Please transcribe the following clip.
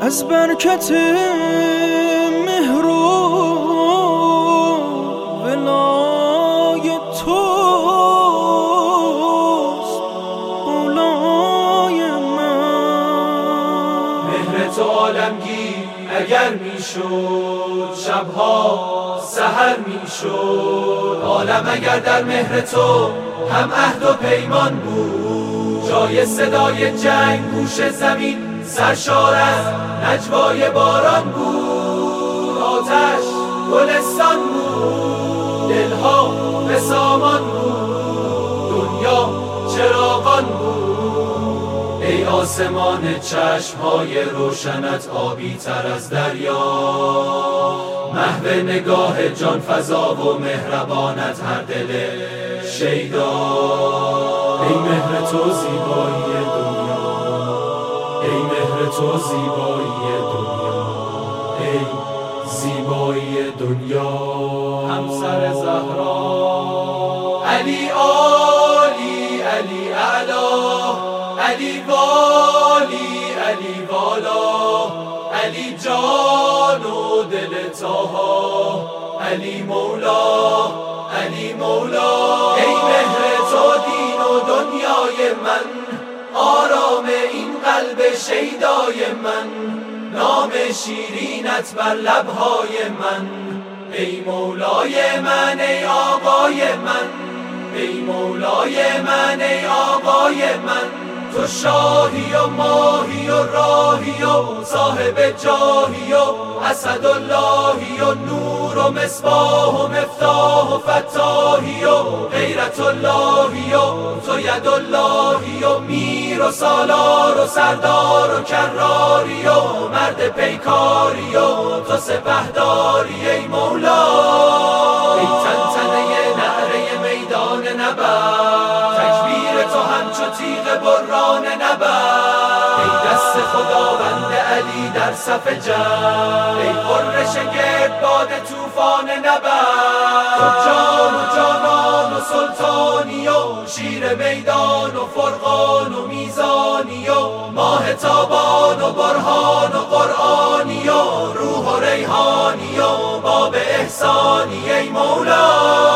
از برکت مهر و ولای توست مولای من. مهر تو عالمگیر اگر میشد شبها سحر میشد. عالم اگر در مهر تو هم عهد و پیمان بود. جای صدای جنگ گوش زمین سرشار از نجوای باران بود. آتش گلستان بود، دلها به سامان بود، دنیا چراغان بود. ای آسمان چشمهای روشنت آبی تر از دریا، محو نگاه جان فضا و مهربانت هر دل شیدا. ای مهر تو زیبایی دنیا، ای مهر تو زیبایی دنیا، ای زیبایی دنیا. همسر زهرا علی عالی، علی اعلا، علی والی، علی والا، علی جان و دل طاها، علی مولا، علی مولا. ای مهر تو دین و دنیای من، آرام این قلب شیدای من، نام شیرینت بر لبهای من. ای مولای من، ای آقای من، ای مولای من، ای آقای من. تو شاهی و ماهی و راهی و صاحب جاهی و اسداللهی و نور و مصباح و مفتاح و فتاحی و غیرت اللهی و تو یداللهی و میر و سالار و سردار و کراری و مرد پیکاری و تو سپهداری. ای مولا، ای تنتنه نعره میدان نبرد، تکبیر تو همچو تیغ بران نبرد. ای دست خداوند علی در صف جنگ، ای قرش گردباد طوفان نبرد. تو جان و جانان و سلطانی و شیر میدان و فرقان و میزانی و ماه تابان و برهان و قرآنی و روح و ریحانی و باب احسانی. ای مولا،